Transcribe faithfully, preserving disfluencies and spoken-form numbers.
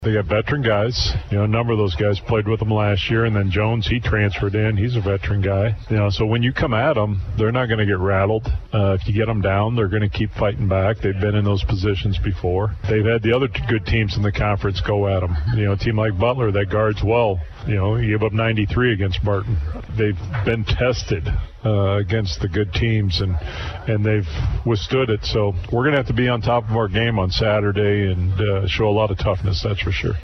They got veteran guys. You know, a number of those guys played with them last year, and then Jones, he transferred in. He's a veteran guy. You know, so when you come at them, they're not going to get rattled. Uh, if you get them down, they're going to keep fighting back. They've been in those positions before. They've had the other t- good teams in the conference go at them. You know, a team like Butler that guards well. You know, he gave up ninety-three against Barton. They've been tested uh, against the good teams, and and they've withstood it. So we're going to have to be on top of our game on Saturday and uh, show a lot of toughness, that's for sure.